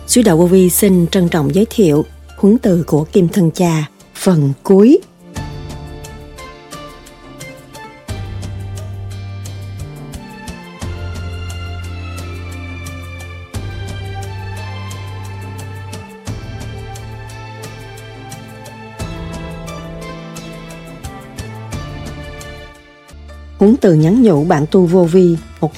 Sứ Đạo Vô Vi xin trân trọng giới thiệu huấn từ của Kim Thân Cha, phần cuối. Huấn từ nhắn nhủ bạn tu vô vi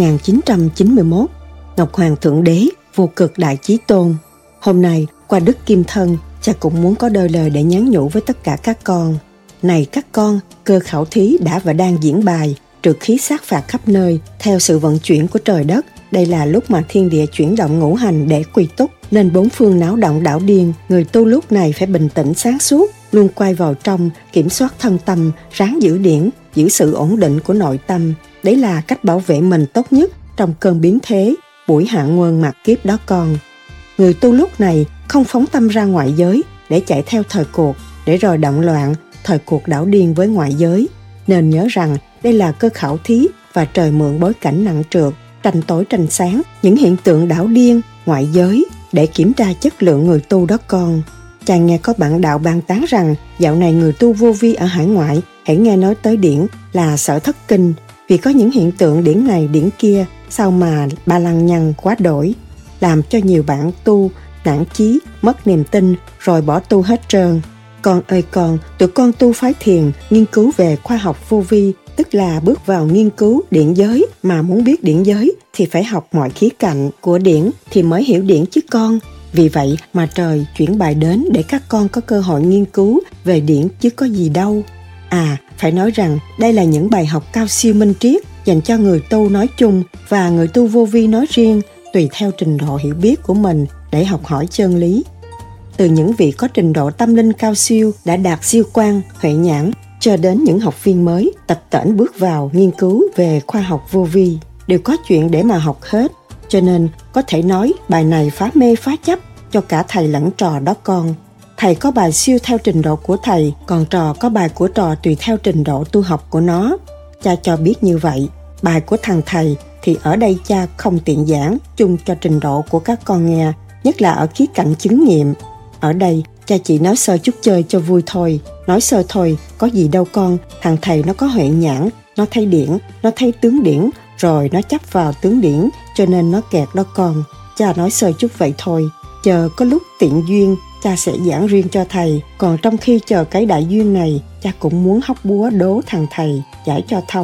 1991, Ngọc Hoàng Thượng Đế, vô cực đại chí tôn. Hôm nay, qua Đức Kim Thân, cha cũng muốn có đôi lời để nhắn nhủ với tất cả các con. Này các con, cơ khảo thí đã và đang diễn bài, trượt khí sát phạt khắp nơi, theo sự vận chuyển của trời đất. Đây là lúc mà thiên địa chuyển động ngũ hành để quy túc, nên bốn phương náo động đảo điên. Người tu lúc này phải bình tĩnh sáng suốt, luôn quay vào trong, kiểm soát thân tâm, ráng giữ điển, giữ sự ổn định của nội tâm. Đấy là cách bảo vệ mình tốt nhất trong cơn biến thế, buổi hạ nguồn mạt kiếp đó con. Người tu lúc này không phóng tâm ra ngoại giới để chạy theo thời cuộc, để rồi động loạn, thời cuộc đảo điên với ngoại giới. Nên nhớ rằng đây là cơ khảo thí và trời mượn bối cảnh nặng trược, tranh tối tranh sáng, những hiện tượng đảo điên, ngoại giới để kiểm tra chất lượng người tu đó con. Cha nghe có bạn đạo bàn tán rằng dạo này người tu vô vi ở hải ngoại hãy nghe nói tới điển là sợ thất kinh, vì có những hiện tượng điển này điển kia sao mà ba lăng nhăng quá đổi, làm cho nhiều bạn tu nản chí, mất niềm tin rồi bỏ tu hết trơn. Con ơi con, tụi con tu phái thiền, nghiên cứu về khoa học vô vi, tức là bước vào nghiên cứu điển giới, mà muốn biết điển giới thì phải học mọi khía cạnh của điển thì mới hiểu điển chứ con. Vì vậy mà trời chuyển bài đến để các con có cơ hội nghiên cứu về điển chứ có gì đâu. Phải nói rằng đây là những bài học cao siêu minh triết dành cho người tu nói chung và người tu vô vi nói riêng, tùy theo trình độ hiểu biết của mình để học hỏi chân lý. Từ những vị có trình độ tâm linh cao siêu đã đạt siêu quang, huệ nhãn, cho đến những học viên mới tập tễnh bước vào nghiên cứu về khoa học vô vi, đều có chuyện để mà học hết. Cho nên có thể nói bài này phá mê phá chấp cho cả thầy lẫn trò đó con. Thầy có bài siêu theo trình độ của thầy, còn trò có bài của trò tùy theo trình độ tu học của nó. Cha cho biết như vậy. Bài của thằng thầy thì ở đây cha không tiện giảng chung cho trình độ của các con nghe, nhất là ở khía cạnh chứng nghiệm. Ở đây cha chỉ nói sơ chút chơi cho vui thôi. Nói sơ thôi, có gì đâu con. Thằng thầy nó có huệ nhãn, nó thấy điển, nó thấy tướng điển, rồi nó chấp vào tướng điển, cho nên nó kẹt đó con. Cha nói sơ chút vậy thôi. Chờ có lúc tiện duyên, cha sẽ giảng riêng cho thầy. Còn trong khi chờ cái đại duyên này, cha cũng muốn hóc búa đố thằng thầy giải cho thông.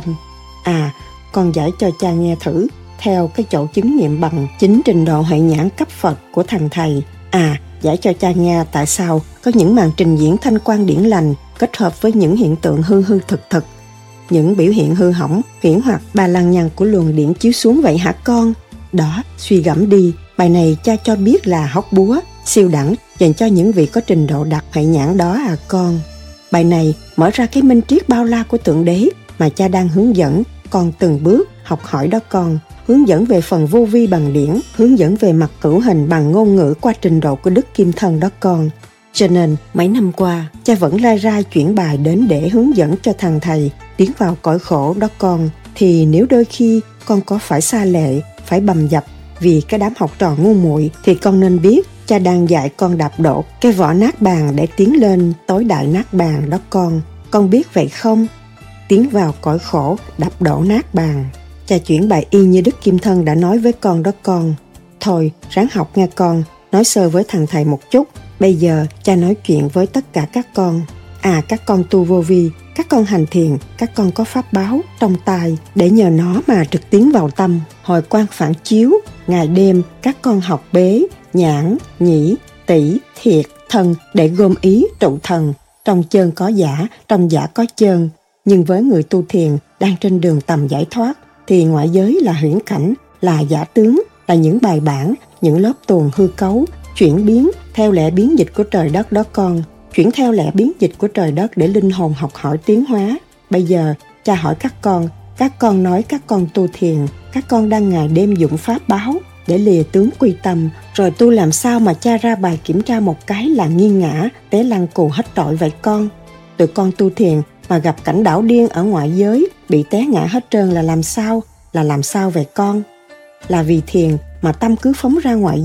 Con giải cho cha nghe thử, theo cái chỗ chứng nghiệm bằng chính trình độ huệ nhãn cấp Phật của thằng thầy. Giải cho cha nghe tại sao có những màn trình diễn thanh quan điển lành kết hợp với những hiện tượng hư hư thực, những biểu hiện hư hỏng, huyễn hoặc ba lăng nhăng của luồng điển chiếu xuống vậy hả con? Đó, suy gẫm đi. Bài này cha cho biết là hóc búa, siêu đẳng, dành cho những vị có trình độ đạt huệ nhãn đó con. Bài này mở ra cái minh triết bao la của Thượng Đế mà cha đang hướng dẫn con từng bước học hỏi đó con. Hướng dẫn về phần vô vi bằng điển, hướng dẫn về mặt cửu hình bằng ngôn ngữ qua trình độ của Đức Kim Thân đó con. Cho nên mấy năm qua, cha vẫn lai rai chuyển bài đến để hướng dẫn cho thằng thầy tiến vào cõi khổ đó con. Thì nếu đôi khi con có phải sa lệ, phải bầm dập vì cái đám học trò ngu muội, thì con nên biết cha đang dạy con đạp đổ cái vỏ nát bàn để tiến lên tối đại nát bàn đó con. Con biết vậy không? Tiến vào cõi khổ, đạp đổ nát bàn. Cha chuyển bài y như Đức Kim Thân đã nói với con đó con. Thôi, ráng học nghe con. Nói sơ với thằng thầy một chút. Bây giờ cha nói chuyện với tất cả các con. Các con tu vô vi, các con hành thiền, các con có pháp báo trong tai để nhờ nó mà trực tiến vào tâm. Hồi quang phản chiếu, ngày đêm các con học bế, nhãn, nhĩ, tỷ, thiệt, thân để gom ý trụ thần. Trong chơn có giả, trong giả có chơn. Nhưng với người tu thiền đang trên đường tầm giải thoát thì ngoại giới là huyễn cảnh, là giả tướng, là những bài bản, những lớp tuồng hư cấu, chuyển biến theo lẽ biến dịch của trời đất đó con. Chuyển theo lẽ biến dịch của trời đất để linh hồn học hỏi tiến hóa. Bây giờ cha hỏi các con nói các con tu thiền, các con đang ngày đêm dụng pháp báo để lìa tướng quy tâm, rồi tu làm sao mà cha ra bài kiểm tra một cái là nghiêng ngã, té lăn cù hết trọi vậy con? Tụi con tu thiền mà gặp cảnh đảo điên ở ngoại giới, bị té ngã hết trơn là làm sao? Là làm sao vậy con? Là vì thiền mà tâm cứ phóng ra ngoại giới,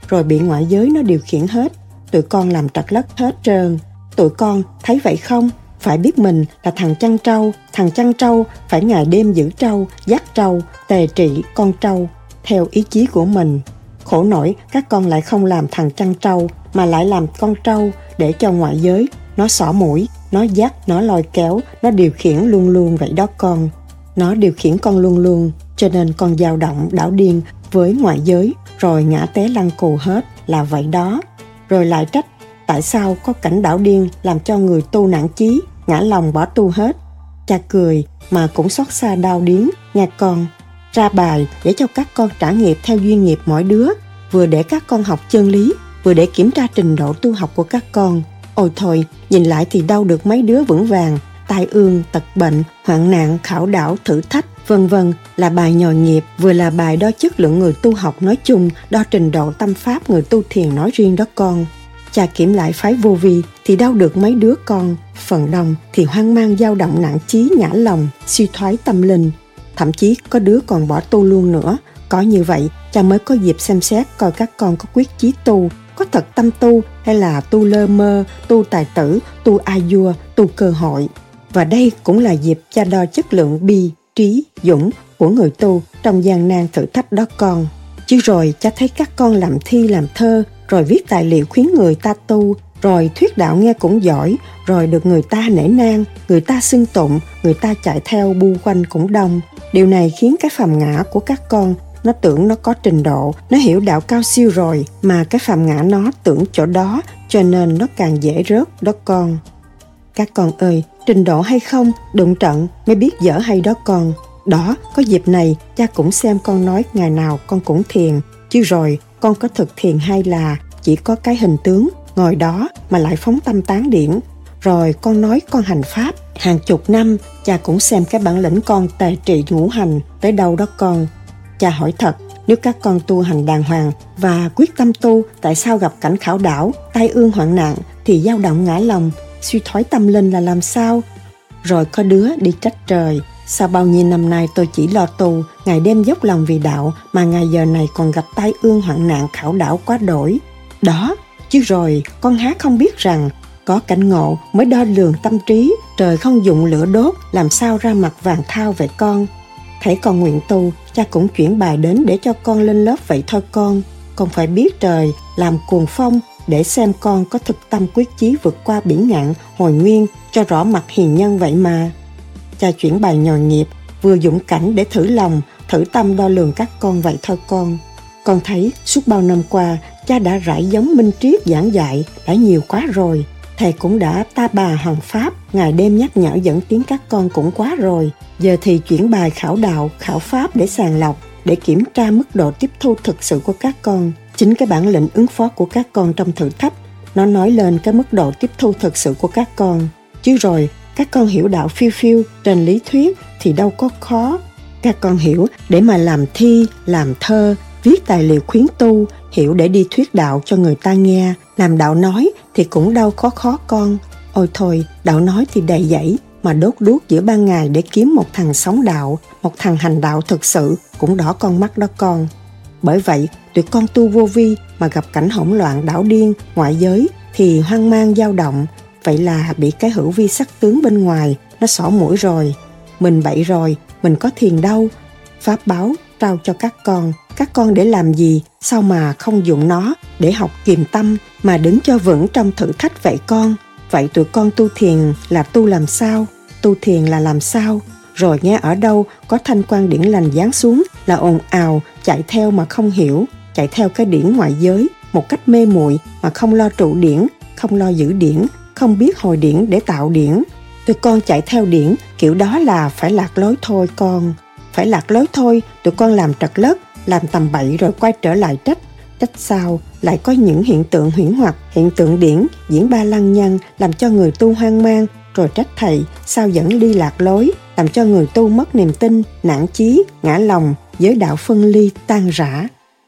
rồi bị ngoại giới nó điều khiển hết. Tụi con làm trật lất hết trơn. Tụi con thấy vậy không? Phải biết mình là thằng chăn trâu. Thằng chăn trâu phải ngày đêm giữ trâu, dắt trâu, tề trị con trâu theo ý chí của mình. Khổ nổi các con lại không làm thằng chăn trâu mà lại làm con trâu, để cho ngoại giới nó xỏ mũi, nó dắt, nó lôi kéo, nó điều khiển luôn luôn vậy đó con. Nó điều khiển con luôn luôn, cho nên con dao động đảo điên với ngoại giới, rồi ngã té lăn cù hết là vậy đó. Rồi lại trách tại sao có cảnh đảo điên làm cho người tu nản chí, ngã lòng bỏ tu hết. Cha cười mà cũng xót xa đau điếng nha con. Ra bài để cho các con trải nghiệm theo duyên nghiệp mỗi đứa, vừa để các con học chân lý, vừa để kiểm tra trình độ tu học của các con. Ôi thôi, nhìn lại thì đâu được mấy đứa vững vàng, tai ương, tật bệnh, hoạn nạn, khảo đảo, thử thách, vân vân, là bài nhồi nghiệp, vừa là bài đo chất lượng người tu học nói chung, đo trình độ tâm pháp người tu thiền nói riêng đó con. Cha kiểm lại phái vô vi thì đâu được mấy đứa con, phần đông thì hoang mang dao động nản chí, ngã lòng, suy thoái tâm linh. Thậm chí có đứa còn bỏ tu luôn nữa. Có như vậy, cha mới có dịp xem xét coi các con có quyết chí tu, có thật tâm tu hay là tu lơ mơ, tu tài tử, tu a vua, tu cơ hội. Và đây cũng là dịp cha đo chất lượng bi, trí, dũng của người tu trong gian nan thử thách đó con. Chứ rồi cha thấy các con làm thi làm thơ, rồi viết tài liệu khuyến người ta tu, rồi thuyết đạo nghe cũng giỏi, rồi được người ta nể nang, người ta xưng tụng, người ta chạy theo bu quanh cũng đông. Điều này khiến cái phàm ngã của các con nó tưởng nó có trình độ, nó hiểu đạo cao siêu rồi, mà cái phàm ngã nó tưởng chỗ đó, cho nên nó càng dễ rớt đó con. Các con ơi, trình độ hay không, đụng trận mới biết dở hay đó con. Đó, có dịp này cha cũng xem con nói ngày nào con cũng thiền, chứ rồi con có thực thiền hay là chỉ có cái hình tướng ngồi đó mà lại phóng tâm tán điển. Rồi con nói con hành pháp hàng chục năm, cha cũng xem cái bản lĩnh con tề trị ngũ hành tới đâu đó con. Cha hỏi thật, nếu các con tu hành đàng hoàng và quyết tâm tu, tại sao gặp cảnh khảo đảo, tai ương hoạn nạn thì dao động ngã lòng, suy thoái tâm linh là làm sao? Rồi có đứa đi trách trời, sao bao nhiêu năm nay tôi chỉ lo tu, ngày đêm dốc lòng vì đạo, mà ngày giờ này còn gặp tai ương hoạn nạn khảo đảo quá đổi. Đó, chứ rồi con há không biết rằng có cảnh ngộ mới đo lường tâm trí, trời không dụng lửa đốt, làm sao ra mặt vàng thao vậy con. Thấy con nguyện tu, cha cũng chuyển bài đến để cho con lên lớp vậy thôi con. Con phải biết trời làm cuồng phong để xem con có thực tâm quyết chí vượt qua biển ngạn, hồi nguyên, cho rõ mặt hiền nhân vậy mà. Cha chuyển bài nhồi nghiệp, vừa dũng cảnh để thử lòng, thử tâm đo lường các con vậy thôi con. Con thấy suốt bao năm qua, cha đã rải giống minh triết giảng dạy đã nhiều quá rồi. Thầy cũng đã ta bà hoằng pháp, ngày đêm nhắc nhở dẫn tiếng các con cũng quá rồi. Giờ thì chuyển bài khảo đạo, khảo pháp để sàng lọc, để kiểm tra mức độ tiếp thu thực sự của các con. Chính cái bản lĩnh ứng phó của các con trong thử thách, nó nói lên cái mức độ tiếp thu thực sự của các con. Chứ rồi, các con hiểu đạo phiêu phiêu trên lý thuyết thì đâu có khó. Các con hiểu để mà làm thi, làm thơ, viết tài liệu khuyến tu, hiểu để đi thuyết đạo cho người ta nghe. Làm đạo nói thì cũng đâu có khó con. Ôi thôi, đạo nói thì đầy dẫy, mà đốt đuốc giữa ban ngày để kiếm một thằng sống đạo, một thằng hành đạo thực sự cũng đỏ con mắt đó con. Bởi vậy, tụi con tu vô vi mà gặp cảnh hỗn loạn đảo điên, ngoại giới thì hoang mang dao động. Vậy là bị cái hữu vi sắc tướng bên ngoài nó xỏ mũi rồi. Mình bậy rồi, mình có thiền đâu. Pháp báo trao cho các con để làm gì, sao mà không dụng nó để học kiềm tâm mà đứng cho vững trong thử thách vậy con. Vậy tụi con tu thiền là tu làm sao? Tu thiền là làm sao? Rồi nghe ở đâu có thanh quan điển lành giáng xuống là ồn ào, chạy theo mà không hiểu, chạy theo cái điển ngoại giới một cách mê muội mà không lo trụ điển, không lo giữ điển, không biết hồi điển để tạo điển. Tụi con chạy theo điển kiểu đó là phải lạc lối thôi con. Phải lạc lối thôi, tụi con làm trật lất, làm tầm bậy rồi quay trở lại trách. Trách sao lại có những hiện tượng huyễn hoặc, hiện tượng điển, diễn ba lăng nhăng làm cho người tu hoang mang, rồi trách thầy sao dẫn đi lạc lối, làm cho người tu mất niềm tin, nản chí, ngã lòng, giới đạo phân ly, tan rã.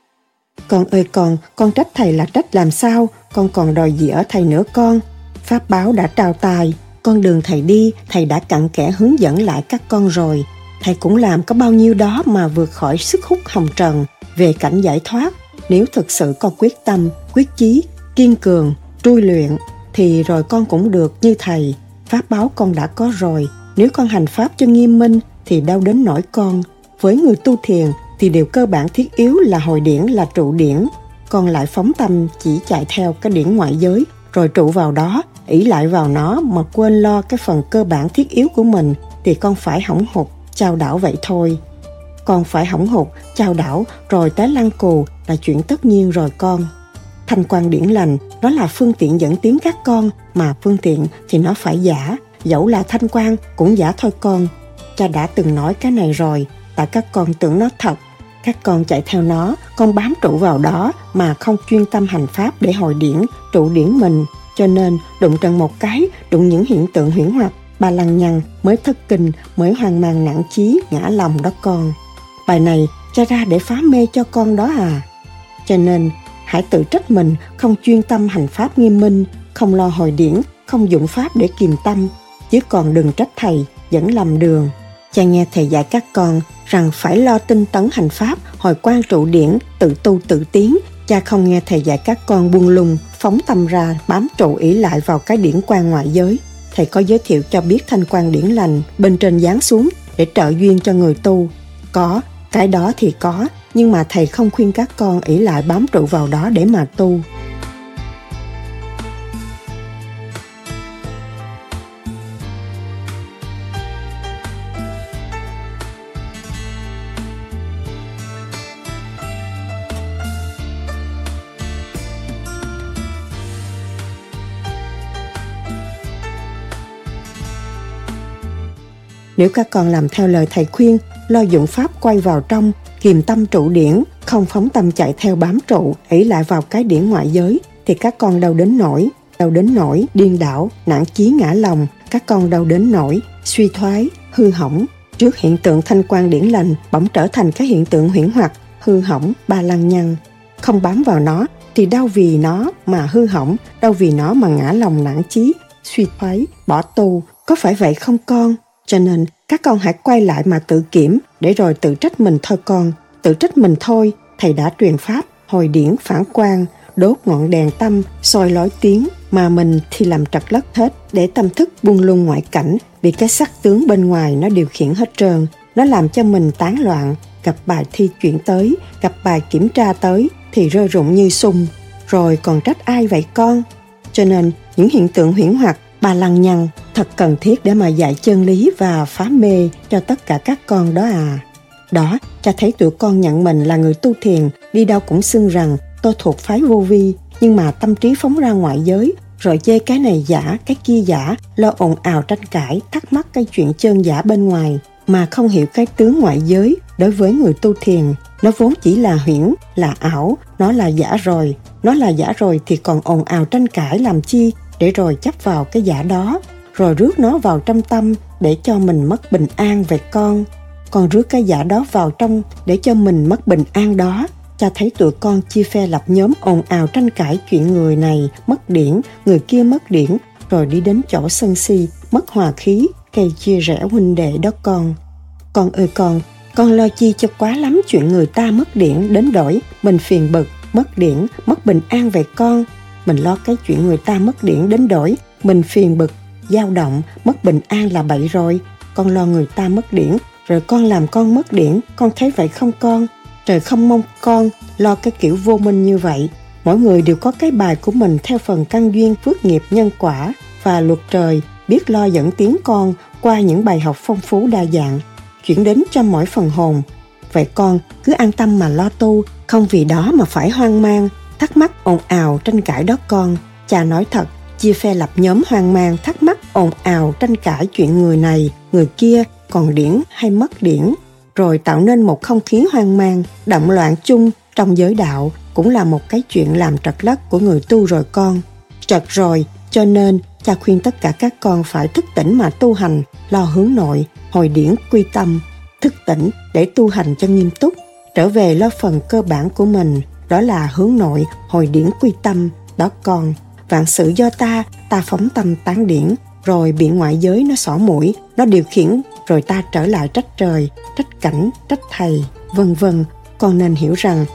Con ơi con trách thầy là trách làm sao, con còn đòi gì ở thầy nữa con. Pháp báo đã trao tài, con đường thầy đi, thầy đã cặn kẽ hướng dẫn lại các con rồi. Thầy cũng làm có bao nhiêu đó mà vượt khỏi sức hút hồng trần về cảnh giải thoát. nếu thực sự con quyết tâm, quyết chí, kiên cường, trui luyện, thì rồi con cũng được như thầy. Pháp báo con đã có rồi, nếu con hành pháp cho nghiêm minh thì đâu đến nỗi con. Với người tu thiền thì điều cơ bản thiết yếu là hồi điển, là trụ điển. Con lại phóng tâm chỉ chạy theo cái điển ngoại giới, rồi trụ vào đó, ỷ lại vào nó mà quên lo cái phần cơ bản thiết yếu của mình, thì con phải hỏng hụt, chao đảo vậy thôi. Con phải hỏng hụt, chao đảo rồi té lăn cù là chuyện tất nhiên rồi con. Thanh quan điển lành, nó là phương tiện dẫn tiến các con, mà phương tiện thì nó phải giả, dẫu là thanh quan cũng giả thôi con. Cha đã từng nói cái này rồi, tại các con tưởng nó thật. Các con chạy theo nó, con bám trụ vào đó mà không chuyên tâm hành pháp để hồi điển, trụ điển mình. Cho nên đụng trần một cái, đụng những hiện tượng huyễn hoặc, ba lăng nhăng mới thất kinh, mới hoang mang nản chí, ngã lòng đó con. Bài này cha ra để phá mê cho con đó à. Cho nên hãy tự trách mình không chuyên tâm hành pháp nghiêm minh, không lo hồi điển, không dụng pháp để kiềm tâm, chứ còn đừng trách thầy dẫn lầm đường. Cha nghe thầy dạy các con rằng phải lo tinh tấn hành pháp, hồi quan trụ điển, tự tu tự tiến. Cha không nghe thầy dạy các con buông lung, phóng tâm ra, bám trụ ỷ lại vào cái điển quan ngoại giới. Thầy có giới thiệu cho biết thanh quan điển lành bên trên giáng xuống để trợ duyên cho người tu. Có, cái đó thì có, nhưng mà thầy không khuyên các con ỷ lại bám trụ vào đó để mà tu. Nếu các con làm theo lời thầy khuyên, lo dụng pháp quay vào trong, kiềm tâm trụ điển, không phóng tâm chạy theo bám trụ, ỷ lại vào cái điển ngoại giới, thì các con đâu đến nỗi điên đảo, nản chí ngã lòng, các con đâu đến nỗi suy thoái, hư hỏng. Trước hiện tượng thanh quan điển lành bỗng trở thành cái hiện tượng huyễn hoặc, hư hỏng, ba lăng nhăng. Không bám vào nó thì đâu vì nó mà hư hỏng, đâu vì nó mà ngã lòng nản chí, suy thoái, bỏ tu. Có phải vậy không con? Cho nên các con hãy quay lại mà tự kiểm, để rồi tự trách mình thôi con. Tự trách mình thôi, thầy đã truyền pháp, hồi điển phản quan, đốt ngọn đèn tâm, soi lối tiếng, mà mình thì làm trật lất hết, để tâm thức buông lung ngoại cảnh, vì cái sắc tướng bên ngoài nó điều khiển hết trơn. Nó làm cho mình tán loạn, gặp bài thi chuyển tới, gặp bài kiểm tra tới, thì rơi rụng như sung. Rồi còn trách ai vậy con? Cho nên những hiện tượng huyễn hoặc, ba lăng nhăng thật cần thiết để mà dạy chân lý và phá mê cho tất cả các con đó à. Đó, cha thấy tụi con nhận mình là người tu thiền, đi đâu cũng xưng rằng tôi thuộc phái vô vi, nhưng mà tâm trí phóng ra ngoại giới, rồi chê cái này giả, cái kia giả, lo ồn ào tranh cãi, thắc mắc cái chuyện chân giả bên ngoài, mà không hiểu cái tướng ngoại giới. Đối với người tu thiền, nó vốn chỉ là huyễn, là ảo, nó là giả rồi. Nó là giả rồi thì còn ồn ào tranh cãi làm chi, để rồi chấp vào cái giả đó, rồi rước nó vào trong tâm để cho mình mất bình an về con. Con rước cái giả đó vào trong để cho mình mất bình an đó. Cha thấy tụi con chia phe lập nhóm ồn ào tranh cãi chuyện người này mất điển, người kia mất điển, rồi đi đến chỗ sân si, mất hòa khí, gây chia rẽ huynh đệ đó con. Con ơi con lo chi cho quá lắm chuyện người ta mất điển đến đổi mình phiền bực, mất điển, mất bình an về con. Mình lo cái chuyện người ta mất điển đến đổi mình phiền bực, dao động, mất bình an là bậy rồi. Con lo người ta mất điển, rồi con làm con mất điển, con thấy vậy không con? Trời không mong con lo cái kiểu vô minh như vậy. Mỗi người đều có cái bài của mình theo phần căn duyên phước nghiệp nhân quả và luật trời, biết lo dẫn tiến con qua những bài học phong phú đa dạng, chuyển đến cho mỗi phần hồn. Vậy con cứ an tâm mà lo tu, không vì đó mà phải hoang mang, thắc mắc ồn ào tranh cãi đó con. Cha nói thật, chia phe lập nhóm hoang mang, thắc mắc ồn ào tranh cãi chuyện người này, người kia còn điển hay mất điển, rồi tạo nên một không khí hoang mang, động loạn chung trong giới đạo, cũng là một cái chuyện làm trật lất của người tu rồi con. Trật rồi, cho nên cha khuyên tất cả các con phải thức tỉnh mà tu hành, lo hướng nội, hồi điển quy tâm, thức tỉnh để tu hành cho nghiêm túc, trở về lo phần cơ bản của mình, đó là hướng nội, hồi điển quy tâm, đó con. Vạn sự do ta phóng tâm tán điển, rồi bị ngoại giới nó xỏ mũi, nó điều khiển, rồi ta trở lại trách trời, trách cảnh, trách thầy, vân vân. Con nên hiểu rằng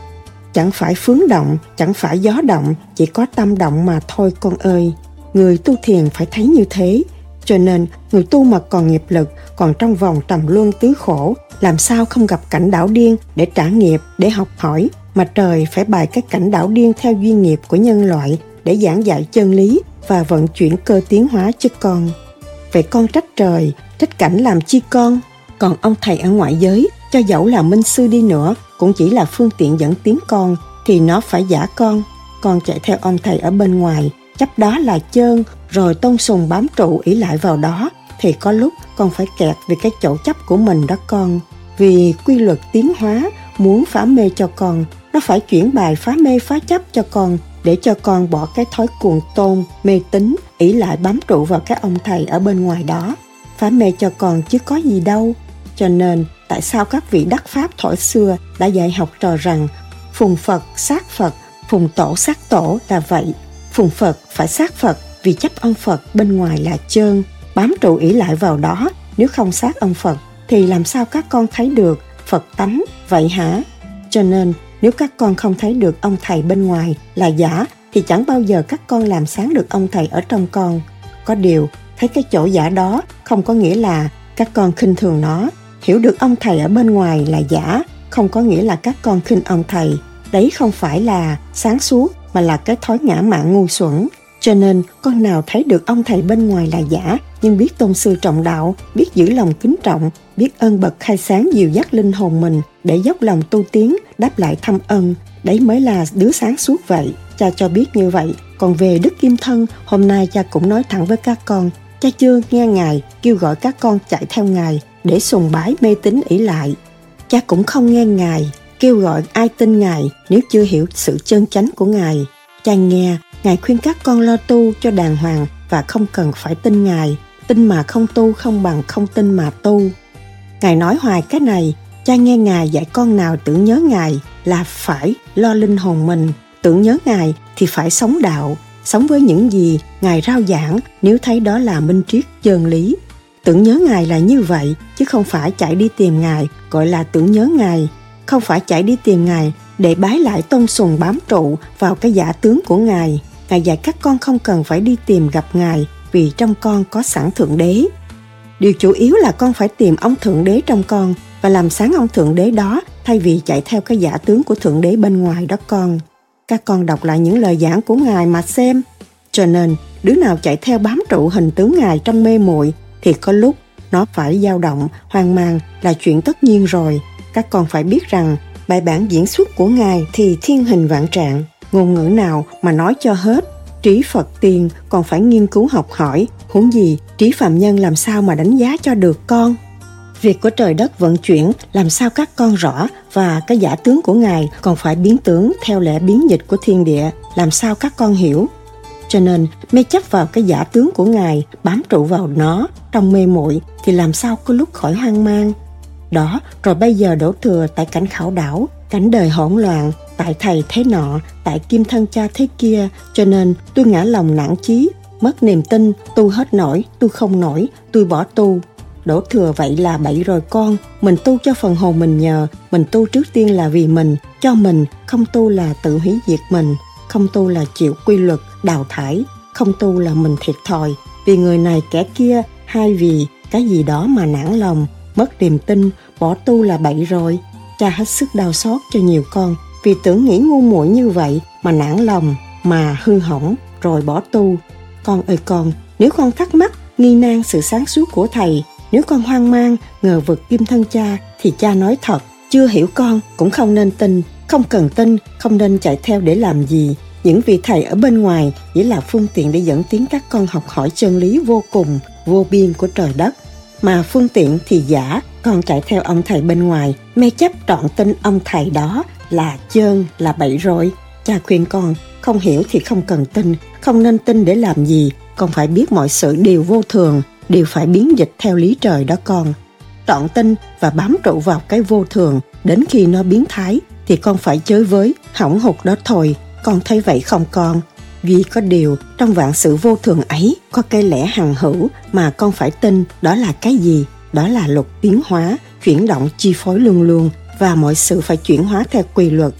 chẳng phải phướng động, chẳng phải gió động, chỉ có tâm động mà thôi con ơi. Người tu thiền phải thấy như thế. Cho nên, người tu mà còn nghiệp lực, còn trong vòng trầm luân tứ khổ, làm sao không gặp cảnh đảo điên để trả nghiệp, để học hỏi, mà trời phải bày các cảnh đảo điên theo duyên nghiệp của nhân loại để giảng dạy chân lý và vận chuyển cơ tiến hóa cho con. Vậy con trách trời, trách cảnh làm chi con? Còn ông thầy ở ngoại giới, cho dẫu là minh sư đi nữa, cũng chỉ là phương tiện dẫn tiến con, thì nó phải giả con. Con chạy theo ông thầy ở bên ngoài, chấp đó là chơn, rồi tôn sùng bám trụ ỷ lại vào đó, thì có lúc con phải kẹt vì cái chỗ chấp của mình đó con. Vì quy luật tiến hóa muốn phá mê cho con, nó phải chuyển bài phá mê phá chấp cho con, để cho con bỏ cái thói cuồng tôn, mê tín, ỷ lại bám trụ vào các ông thầy ở bên ngoài đó. Phá mê cho con chứ có gì đâu. Cho nên, tại sao các vị đắc Pháp thuở xưa đã dạy học trò rằng phùng Phật, sát Phật, phùng tổ, sát tổ là vậy. Phùng Phật phải sát Phật vì chấp ông Phật bên ngoài là chơn, bám trụ ỷ lại vào đó. Nếu không sát ông Phật thì làm sao các con thấy được Phật tánh vậy hả? Cho nên, nếu các con không thấy được ông thầy bên ngoài là giả thì chẳng bao giờ các con làm sáng được ông thầy ở trong con. Có điều, thấy cái chỗ giả đó không có nghĩa là các con khinh thường nó. Hiểu được ông thầy ở bên ngoài là giả không có nghĩa là các con khinh ông thầy. Đấy không phải là sáng suốt mà là cái thói ngã mạn ngu xuẩn. Cho nên con nào thấy được ông thầy bên ngoài là giả nhưng biết tôn sư trọng đạo, biết giữ lòng kính trọng, biết ơn bậc khai sáng dìu dắt linh hồn mình để dốc lòng tu tiến, đáp lại thâm ân, đấy mới là đứa sáng suốt vậy. Cha cho biết như vậy. Còn về Đức Kim Thân, hôm nay cha cũng nói thẳng với các con. Cha chưa nghe Ngài kêu gọi các con chạy theo Ngài để sùng bái mê tín ỷ lại. Cha cũng không nghe Ngài kêu gọi ai tin Ngài nếu chưa hiểu sự chân chánh của Ngài. Cha nghe Ngài khuyên các con lo tu cho đàng hoàng và không cần phải tin Ngài. Tin mà không tu không bằng không tin mà tu. Ngài nói hoài cái này. Cha nghe Ngài dạy con nào tưởng nhớ Ngài là phải lo linh hồn mình. Tưởng nhớ Ngài thì phải sống đạo, sống với những gì Ngài rao giảng nếu thấy đó là minh triết chân lý. Tưởng nhớ Ngài là như vậy, chứ không phải chạy đi tìm Ngài gọi là tưởng nhớ Ngài. Không phải chạy đi tìm Ngài để bái lại tôn sùng bám trụ vào cái giả tướng của Ngài. Ngài dạy các con không cần phải đi tìm gặp Ngài vì trong con có sẵn Thượng Đế. Điều chủ yếu là con phải tìm ông Thượng Đế trong con và làm sáng ông Thượng Đế đó thay vì chạy theo cái giả tướng của Thượng Đế bên ngoài đó con. Các con đọc lại những lời giảng của Ngài mà xem. Cho nên, đứa nào chạy theo bám trụ hình tướng Ngài trong mê muội thì có lúc nó phải dao động, hoang mang là chuyện tất nhiên rồi. Các con phải biết rằng bài bản diễn xuất của Ngài thì thiên hình vạn trạng, ngôn ngữ nào mà nói cho hết. Trí Phật tiên còn phải nghiên cứu học hỏi, huống gì trí phàm nhân làm sao mà đánh giá cho được con. Việc của trời đất vận chuyển làm sao các con rõ, và cái giả tướng của Ngài còn phải biến tướng theo lẽ biến dịch của thiên địa, làm sao các con hiểu. Cho nên mê chấp vào cái giả tướng của Ngài, bám trụ vào nó trong mê muội thì làm sao có lúc khỏi hoang mang. Đó, rồi bây giờ đổ thừa tại cảnh khảo đảo, cảnh đời hỗn loạn, tại thầy thế nọ, tại Kim Thân cha thế kia, cho nên tôi ngã lòng nản chí, mất niềm tin, tu hết nổi, tu không nổi, tôi bỏ tu. Đổ thừa vậy là bậy rồi con. Mình tu cho phần hồn mình nhờ, mình tu trước tiên là vì mình, cho mình, không tu là tự hủy diệt mình, không tu là chịu quy luật, đào thải, không tu là mình thiệt thòi, vì người này kẻ kia, hay vì cái gì đó mà nản lòng, mất niềm tin, bỏ tu là bậy rồi. Cha hết sức đau xót cho nhiều con, vì tưởng nghĩ ngu muội như vậy mà nản lòng, mà hư hỏng, rồi bỏ tu. Con ơi con, nếu con thắc mắc, nghi nan sự sáng suốt của thầy, nếu con hoang mang, ngờ vực Kim Thân cha, thì cha nói thật, chưa hiểu con cũng không nên tin, không cần tin, không nên chạy theo để làm gì. Những vị thầy ở bên ngoài chỉ là phương tiện để dẫn tiến các con học hỏi chân lý vô cùng, vô biên của trời đất. Mà phương tiện thì giả, con chạy theo ông thầy bên ngoài, mê chấp trọn tin ông thầy đó là chơn, là bậy rồi. Cha khuyên con, không hiểu thì không cần tin, không nên tin để làm gì. Con phải biết mọi sự đều vô thường, đều phải biến dịch theo lý trời đó con. Trọn tin và bám trụ vào cái vô thường, đến khi nó biến thái thì con phải chới với, hỏng hụt đó thôi. Con thấy vậy không con? Vì có điều trong vạn sự vô thường ấy có cái lẽ hằng hữu mà con phải tin. Đó là cái gì? Đó là luật tiến hóa, chuyển động chi phối luôn luôn, và mọi sự phải chuyển hóa theo quy luật.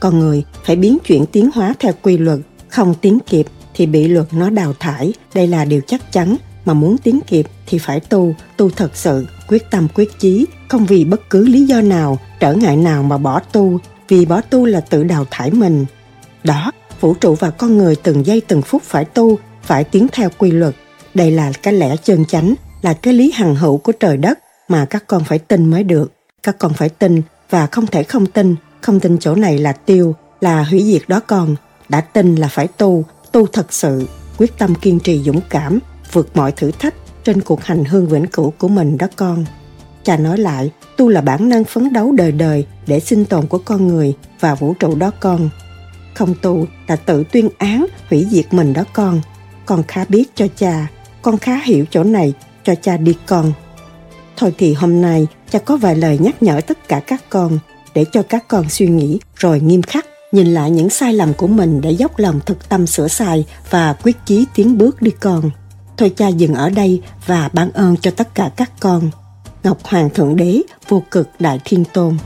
Con người phải biến chuyển tiến hóa theo quy luật, không tiến kịp thì bị luật nó đào thải. Đây là điều chắc chắn, mà muốn tiến kịp thì phải tu thật sự, quyết tâm quyết chí, không vì bất cứ lý do nào, trở ngại nào mà bỏ tu, vì bỏ tu là tự đào thải mình. Đó, vũ trụ và con người từng giây từng phút phải tu, phải tiến theo quy luật. Đây là cái lẽ chân chánh, là cái lý hằng hữu của trời đất mà các con phải tin mới được. Các con phải tin và không thể không tin. Không tin chỗ này là tiêu, là hủy diệt đó con. Đã tin là phải tu thật sự, quyết tâm kiên trì dũng cảm, vượt mọi thử thách trên cuộc hành hương vĩnh cửu của mình đó con. Cha nói lại, tu là bản năng phấn đấu đời đời để sinh tồn của con người và vũ trụ đó con. Không tu là tự tuyên án, hủy diệt mình đó con. Con khá biết cho cha, con khá hiểu chỗ này, cho cha đi con. Thôi thì hôm nay cha có vài lời nhắc nhở tất cả các con, để cho các con suy nghĩ rồi nghiêm khắc nhìn lại những sai lầm của mình để dốc lòng thực tâm sửa sai và quyết chí tiến bước đi con. Thôi cha dừng ở đây và ban ơn cho tất cả các con. Ngọc Hoàng Thượng Đế, Vô Cực Đại Thiên Tôn.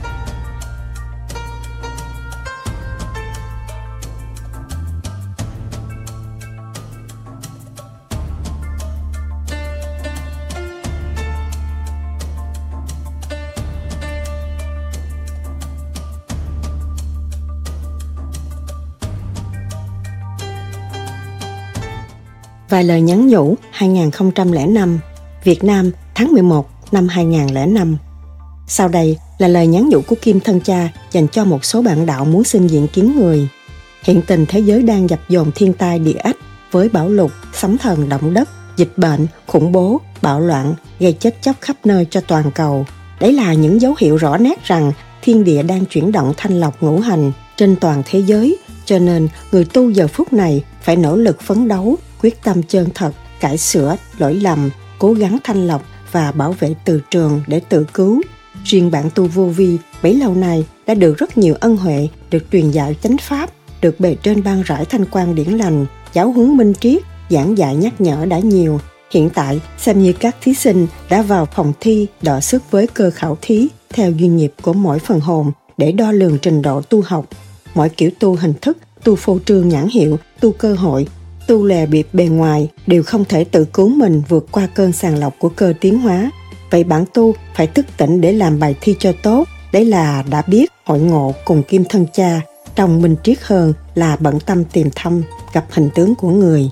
Vài lời nhắn nhủ 2005, Việt Nam, tháng 11 năm 2005. Sau đây là lời nhắn nhủ của Kim Thân Cha dành cho một số bạn đạo muốn xin diện kiến người. Hiện tình thế giới đang dập dồn thiên tai địa ách với bão lụt, sóng thần động đất, dịch bệnh, khủng bố, bạo loạn, gây chết chóc khắp nơi cho toàn cầu. Đấy là những dấu hiệu rõ nét rằng thiên địa đang chuyển động thanh lọc ngũ hành trên toàn thế giới, cho nên người tu giờ phút này phải nỗ lực phấn đấu, quyết tâm chân thật, cải sửa lỗi lầm, cố gắng thanh lọc và bảo vệ từ trường để tự cứu. Riêng bạn tu vô vi bấy lâu nay đã được rất nhiều ân huệ, được truyền dạy chánh pháp, được bề trên ban rải thanh quan điển lành, giáo huấn minh triết, giảng dạy nhắc nhở đã nhiều. Hiện tại xem như các thí sinh đã vào phòng thi đọ sức với cơ khảo thí theo duyên nghiệp của mỗi phần hồn để đo lường trình độ tu học. Mỗi kiểu tu hình thức, tu phô trương nhãn hiệu, tu cơ hội, tu lè bịp bề ngoài đều không thể tự cứu mình vượt qua cơn sàng lọc của cơ tiến hóa. Vậy bạn tu phải thức tỉnh để làm bài thi cho tốt. Đấy là đã biết hội ngộ cùng Kim Thân Cha, trong minh triết hơn là bận tâm tìm thăm, gặp hình tướng của người.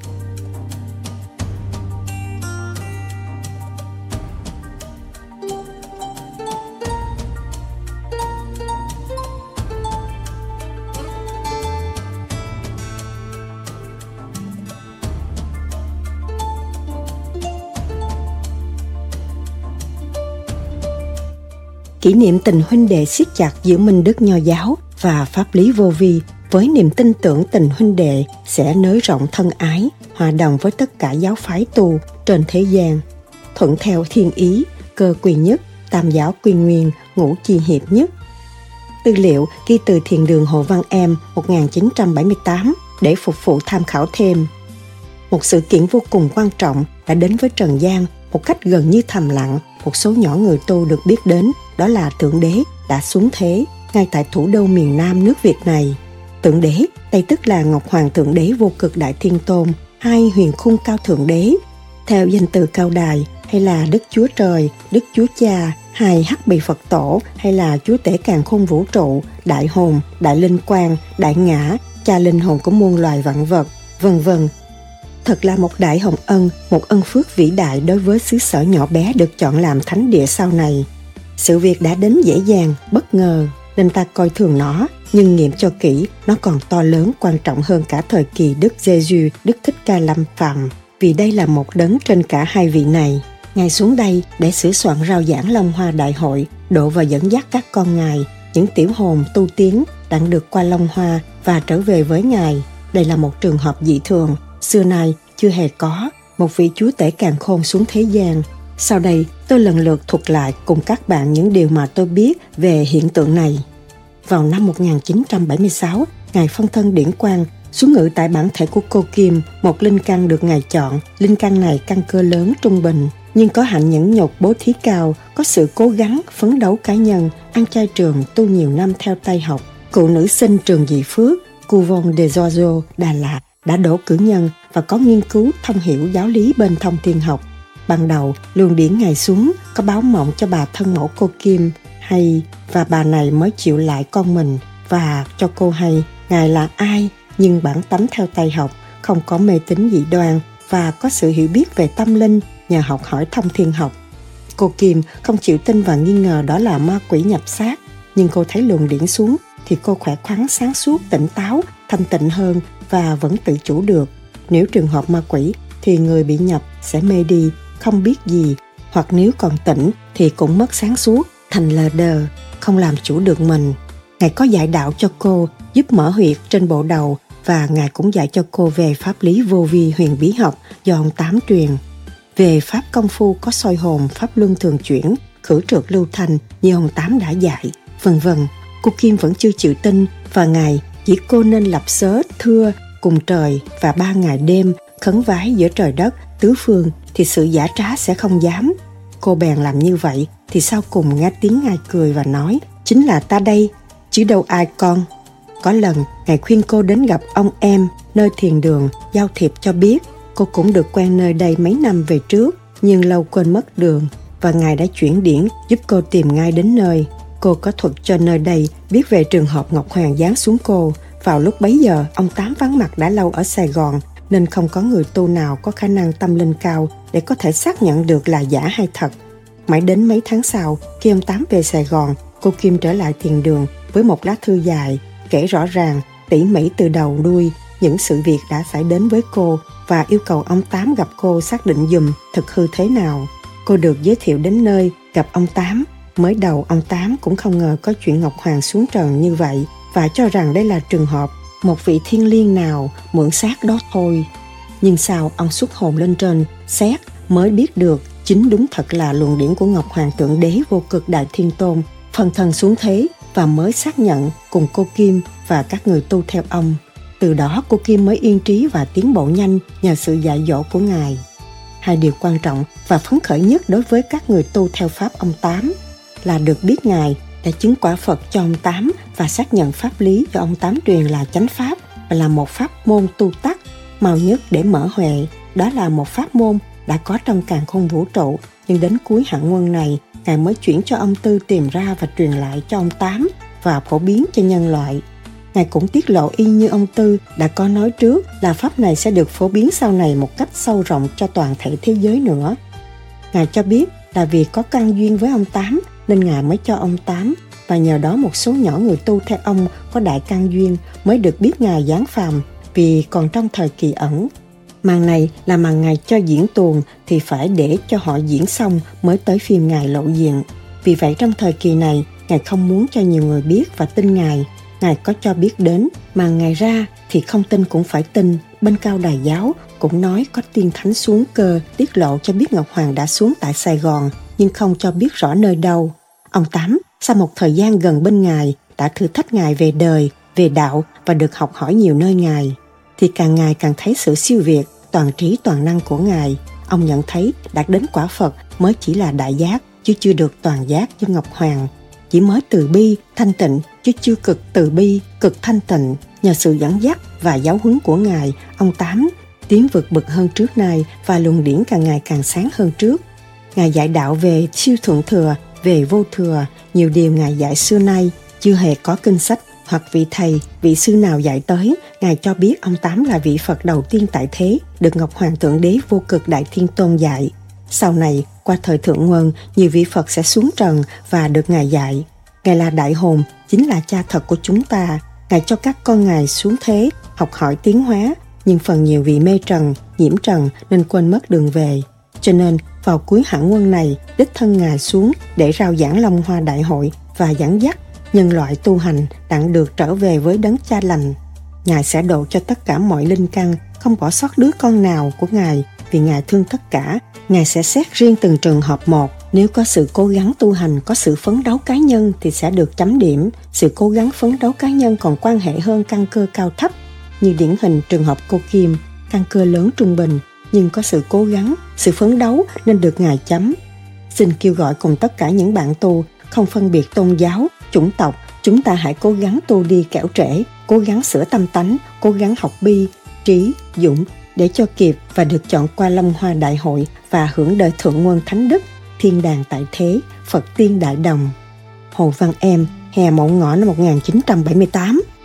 Kỷ niệm tình huynh đệ siết chặt giữa minh đức nho giáo và pháp lý vô vi, với niềm tin tưởng tình huynh đệ sẽ nới rộng thân ái, hòa đồng với tất cả giáo phái tu trên thế gian, thuận theo thiên ý, cơ quy nhất, tam giáo quy nguyên, ngũ chi hiệp nhất. Tư liệu ghi từ Thiền đường Hồ Văn Em 1978 để phục vụ tham khảo thêm. Một sự kiện vô cùng quan trọng đã đến với trần gian một cách gần như thầm lặng. Một số nhỏ người tu được biết đến, đó là Thượng Đế đã xuống thế ngay tại thủ đô miền Nam nước Việt này. Thượng Đế, đây tức là Ngọc Hoàng Thượng Đế Vô Cực Đại Thiên Tôn, hay Huyền Khung Cao Thượng Đế, theo danh từ cao đài, hay là Đức Chúa Trời, Đức Chúa Cha, hay Hắc Bì Phật Tổ, hay là Chúa Tể Càn Khôn Vũ Trụ, Đại Hồn, Đại Linh Quang, Đại Ngã, Cha linh hồn của muôn loài vạn vật, vân vân. Thật là một đại hồng ân, một ân phước vĩ đại đối với xứ sở nhỏ bé được chọn làm thánh địa sau này. Sự việc đã đến dễ dàng, bất ngờ, nên ta coi thường nó, nhưng nghiệm cho kỹ, nó còn to lớn, quan trọng hơn cả thời kỳ Đức Giê-xu, Đức Thích Ca Lâm Phạm, vì đây là một đấng trên cả hai vị này. Ngài xuống đây để sửa soạn rao giảng Long Hoa Đại Hội, độ và dẫn dắt các con Ngài, những tiểu hồn tu tiến đặng được qua Long Hoa và trở về với Ngài. Đây là một trường hợp dị thường, xưa nay chưa hề có một vị Chúa Tể Càn Khôn xuống thế gian. Sau đây tôi lần lượt thuật lại cùng các bạn những điều mà tôi biết về hiện tượng này. Vào năm 1976, Ngài phân thân Điển Quang xuống ngự tại bản thể của cô Kim, một linh căn được Ngài chọn. Linh căn này căn cơ lớn trung bình, nhưng có hạnh nhẫn nhục bố thí cao, có sự cố gắng, phấn đấu cá nhân, ăn chay trường, tu nhiều năm theo tay học. cựu nữ sinh trường Dị Phước, Couvent des Oiseaux, Đà Lạt, đã đỗ cử nhân và có nghiên cứu thông hiểu giáo lý bên thông thiên học. Ban đầu, luồng điển Ngài xuống có báo mộng cho bà thân mẫu cô Kim hay, và bà này mới chịu lại con mình và cho cô hay Ngài là ai, nhưng bản tánh theo Tây học, không có mê tín dị đoan và có sự hiểu biết về tâm linh nhờ học hỏi thông thiên học. Cô Kim không chịu tin và nghi ngờ đó là ma quỷ nhập xác, nhưng cô thấy luồng điển xuống thì cô khỏe khoắn, sáng suốt, tỉnh táo, thanh tịnh hơn và vẫn tự chủ được. Nếu trường hợp ma quỷ thì người bị nhập sẽ mê đi, không biết gì, hoặc nếu còn tỉnh thì cũng mất sáng suốt, thành lờ đờ, không làm chủ được mình. Ngài có dạy đạo cho cô, giúp mở huyệt trên bộ đầu, và Ngài cũng dạy cho cô về pháp lý vô vi huyền bí học do ông Tám truyền. Về pháp công phu có soi hồn, pháp luân thường chuyển, khử trượt lưu thanh như ông Tám đã dạy, vân vân. Cô Kim vẫn chưa chịu tin và Ngài chỉ cô nên lập sớ thưa cùng trời và 3 ngày đêm khấn vái giữa trời đất tứ phương thì sự giả trá sẽ không dám. Cô bèn làm như vậy thì sau cùng nghe tiếng Ngài cười và nói: chính là ta đây, chứ đâu ai con. Có lần Ngài khuyên cô đến gặp ông em nơi thiền đường, giao thiệp cho biết cô cũng được quen nơi đây mấy năm về trước nhưng lâu quên mất đường, và Ngài đã chuyển điển giúp cô tìm ngay đến nơi. Cô có thuật cho nơi đây biết về trường hợp Ngọc Hoàng giáng xuống cô. Vào lúc bấy giờ ông Tám vắng mặt đã lâu ở Sài Gòn nên không có người tu nào có khả năng tâm linh cao để có thể xác nhận được là giả hay thật. Mãi đến mấy tháng sau, khi ông Tám về Sài Gòn, cô Kim trở lại thiền đường với một lá thư dài kể rõ ràng, tỉ mỉ từ đầu đuôi những sự việc đã xảy đến với cô và yêu cầu ông Tám gặp cô xác định giùm thực hư thế nào. Cô được giới thiệu đến nơi gặp ông Tám. Mới đầu ông Tám cũng không ngờ có chuyện Ngọc Hoàng xuống trần như vậy và cho rằng đây là trường hợp một vị thiên liêng nào mượn xác đó thôi. Nhưng sau ông xuất hồn lên trên xét mới biết được chính đúng thật là luồng điển của Ngọc Hoàng Thượng Đế Vô Cực Đại Thiên Tôn phân thân xuống thế, và mới xác nhận cùng cô Kim và các người tu theo ông. Từ đó cô Kim mới yên trí và tiến bộ nhanh nhờ sự dạy dỗ của Ngài. Hai điều quan trọng và phấn khởi nhất đối với các người tu theo pháp ông Tám là được biết Ngài đã chứng quả Phật cho ông Tám và xác nhận pháp lý do ông Tám truyền là chánh pháp và là một pháp môn tu tắc mau nhất để mở huệ. Đó là một pháp môn đã có trong càn khôn vũ trụ, nhưng đến cuối hạn quân này Ngài mới chuyển cho ông Tư tìm ra và truyền lại cho ông Tám và phổ biến cho nhân loại. Ngài cũng tiết lộ y như ông Tư đã có nói trước là pháp này sẽ được phổ biến sau này một cách sâu rộng cho toàn thể thế giới nữa. Ngài cho biết là vì có căn duyên với ông Tám nên Ngài mới cho ông Tám, và nhờ đó một số nhỏ người tu theo ông có đại căn duyên mới được biết Ngài giáng phàm vì còn trong thời kỳ ẩn. Màn này là màn Ngài cho diễn tuồng thì phải để cho họ diễn xong mới tới phim Ngài lộ diện. Vì vậy trong thời kỳ này Ngài không muốn cho nhiều người biết và tin Ngài. Ngài có cho biết đến màn Ngài ra thì không tin cũng phải tin. Bên Cao Đài Giáo cũng nói có tiên thánh xuống cơ tiết lộ cho biết Ngọc Hoàng đã xuống tại Sài Gòn nhưng không cho biết rõ nơi đâu. Ông Tám sau một thời gian gần bên Ngài đã thử thách Ngài về đời, về đạo và được học hỏi nhiều nơi Ngài. Thì càng ngày càng thấy sự siêu việt, toàn trí toàn năng của Ngài. Ông nhận thấy đạt đến quả Phật mới chỉ là đại giác chứ chưa được toàn giác như Ngọc Hoàng. Chỉ mới từ bi, thanh tịnh chứ chưa cực từ bi, cực thanh tịnh. Nhờ sự dẫn dắt và giáo huấn của Ngài, ông Tám tiến vượt bậc hơn trước nay và luồng điển càng ngày càng sáng hơn trước. Ngài dạy đạo về siêu thượng thừa, về vô thừa, nhiều điều Ngài dạy xưa nay chưa hề có kinh sách hoặc vị thầy, vị sư nào dạy tới. Ngài cho biết ông Tám là vị Phật đầu tiên tại thế, được Ngọc Hoàng Thượng Đế Vô Cực Đại Thiên Tôn dạy. Sau này, qua thời Thượng Nguồn, nhiều vị Phật sẽ xuống trần và được Ngài dạy. Ngài là Đại Hồn, chính là cha thật của chúng ta. Ngài cho các con Ngài xuống thế, học hỏi tiến hóa, nhưng phần nhiều vị mê trần, nhiễm trần nên quên mất đường về. Cho nên, vào cuối hạn quân này, đích thân Ngài xuống để rao giảng Long Hoa Đại Hội và dẫn dắt nhân loại tu hành đặng được trở về với đấng cha lành. Ngài sẽ độ cho tất cả mọi linh căn, không bỏ sót đứa con nào của Ngài, vì Ngài thương tất cả. Ngài sẽ xét riêng từng trường hợp một. Nếu có sự cố gắng tu hành, có sự phấn đấu cá nhân thì sẽ được chấm điểm. Sự cố gắng phấn đấu cá nhân còn quan hệ hơn căn cơ cao thấp, như điển hình trường hợp cô Kim, căn cơ lớn trung bình, nhưng có sự cố gắng, sự phấn đấu nên được Ngài chấm. Xin kêu gọi cùng tất cả những bạn tu, không phân biệt tôn giáo, chủng tộc, Chúng ta hãy cố gắng tu đi kẻo trễ, cố gắng sửa tâm tánh, cố gắng học bi, trí, dũng để cho kịp và được chọn qua Long Hoa Đại Hội và hưởng đời Thượng Nguồn Thánh Đức, Thiên Đàng Tại Thế, Phật Tiên Đại Đồng. Hồ Văn Em, hè Mậu Ngọ năm 1978.